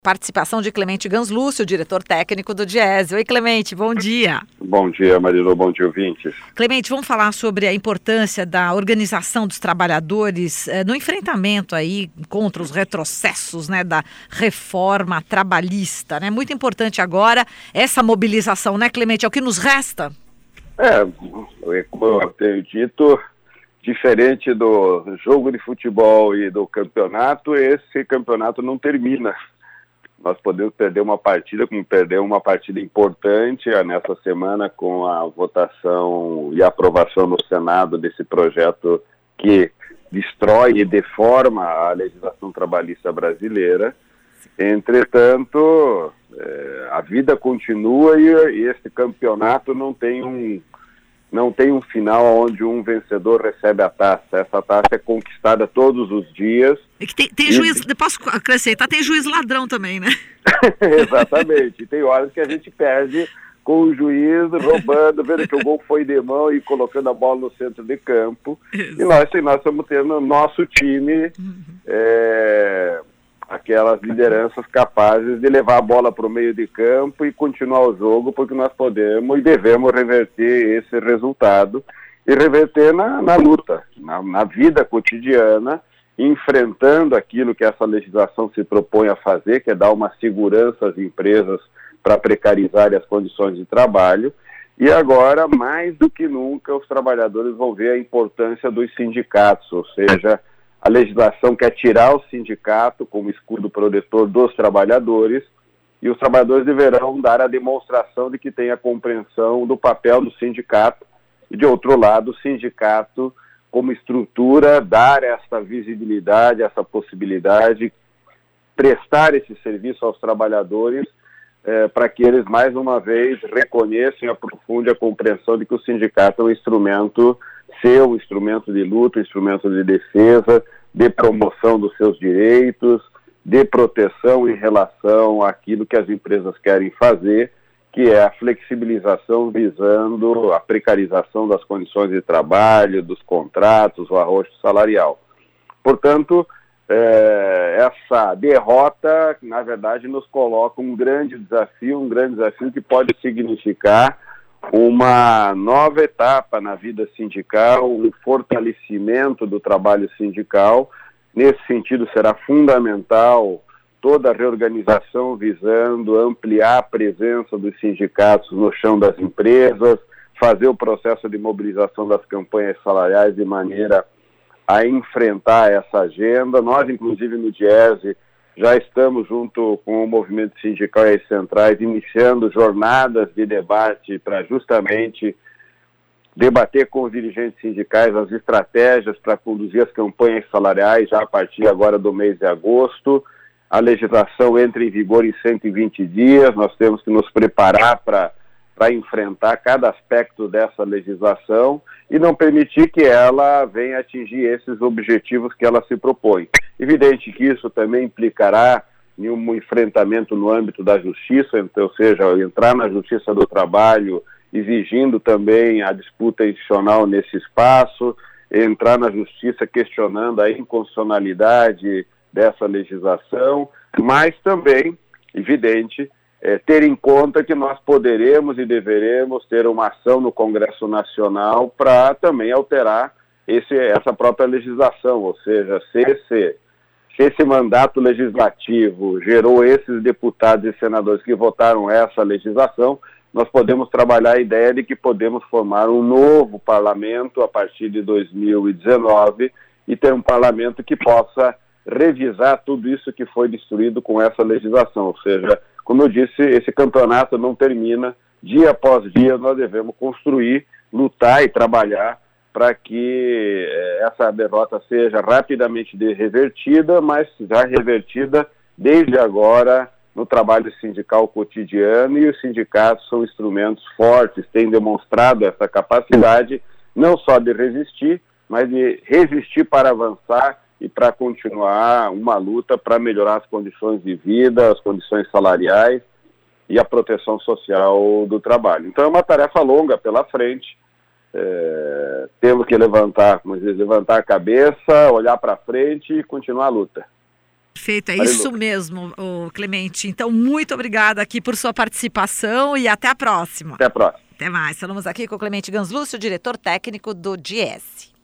Participação de Clemente Ganslúcio, diretor técnico do Diese. Oi, Clemente, bom dia. Bom dia, Marilu, bom dia, ouvintes. Clemente, vamos falar sobre a importância da organização dos trabalhadores no enfrentamento aí contra os retrocessos, né, da reforma trabalhista, né? Muito importante agora essa mobilização, né, Clemente? É o que nos resta? Como eu tenho dito, diferente do jogo de futebol e do campeonato, esse campeonato não termina. Nós podemos perder uma partida, como perdeu uma partida importante nessa semana com a votação e aprovação no Senado desse projeto que destrói e deforma a legislação trabalhista brasileira. Entretanto, a vida continua e esse campeonato não tem um final onde um vencedor recebe a taça. Essa taça é conquistada todos os dias. É que tem juiz, posso acrescentar, tem juiz ladrão também, né? Exatamente. Tem horas que a gente perde com o juiz roubando, vendo que o gol foi de mão e colocando a bola no centro de campo. Isso. E nós estamos tendo no nosso time aquelas lideranças capazes de levar a bola para o meio de campo e continuar o jogo, porque nós podemos e devemos reverter esse resultado e reverter na luta, na vida cotidiana, enfrentando aquilo que essa legislação se propõe a fazer, que é dar uma segurança às empresas para precarizar as condições de trabalho. E agora, mais do que nunca, os trabalhadores vão ver a importância dos sindicatos, ou seja, a legislação quer tirar o sindicato como escudo protetor dos trabalhadores, e os trabalhadores deverão dar a demonstração de que tem a compreensão do papel do sindicato, e de outro lado, o sindicato como estrutura, dar essa visibilidade, essa possibilidade, prestar esse serviço aos trabalhadores, para que eles, mais uma vez, reconheçam e aprofundem a compreensão de que o sindicato é um instrumento seu, um instrumento de luta, um instrumento de defesa, de promoção dos seus direitos, de proteção em relação àquilo que as empresas querem fazer, que é a flexibilização visando a precarização das condições de trabalho, dos contratos, o arrocho salarial. Portanto, essa derrota, na verdade, nos coloca um grande desafio que pode significar uma nova etapa na vida sindical, um fortalecimento do trabalho sindical. Nesse sentido, será fundamental toda a reorganização visando ampliar a presença dos sindicatos no chão das empresas, fazer o processo de mobilização das campanhas salariais de maneira a enfrentar essa agenda. Nós, inclusive, no Diese, já estamos, junto com o movimento sindical e as centrais, iniciando jornadas de debate para justamente debater com os dirigentes sindicais as estratégias para conduzir as campanhas salariais já a partir agora do mês de agosto. A legislação entra em vigor em 120 dias, nós temos que nos preparar para enfrentar cada aspecto dessa legislação e não permitir que ela venha atingir esses objetivos que ela se propõe. Evidente que isso também implicará em um enfrentamento no âmbito da justiça, então, ou seja, entrar na justiça do trabalho exigindo também a disputa institucional nesse espaço, entrar na justiça questionando a inconstitucionalidade dessa legislação, mas também, evidente, ter em conta que nós poderemos e deveremos ter uma ação no Congresso Nacional para também alterar essa própria legislação, ou seja, se esse mandato legislativo gerou esses deputados e senadores que votaram essa legislação, nós podemos trabalhar a ideia de que podemos formar um novo parlamento a partir de 2019 e ter um parlamento que possa revisar tudo isso que foi destruído com essa legislação. Ou seja, como eu disse, esse campeonato não termina. Dia após dia nós devemos construir, lutar e trabalhar para que essa derrota seja rapidamente revertida, mas já revertida desde agora no trabalho sindical cotidiano, e os sindicatos são instrumentos fortes, têm demonstrado essa capacidade não só de resistir, mas de resistir para avançar e para continuar uma luta para melhorar as condições de vida, as condições salariais e a proteção social do trabalho. Então é uma tarefa longa pela frente, temos que levantar a cabeça, olhar para frente e continuar a luta. Perfeito, é isso mesmo, Clemente. Então, muito obrigada aqui por sua participação e até a próxima. Até a próxima. Até mais. Falamos aqui com o Clemente Ganslúcio, diretor técnico do Diese.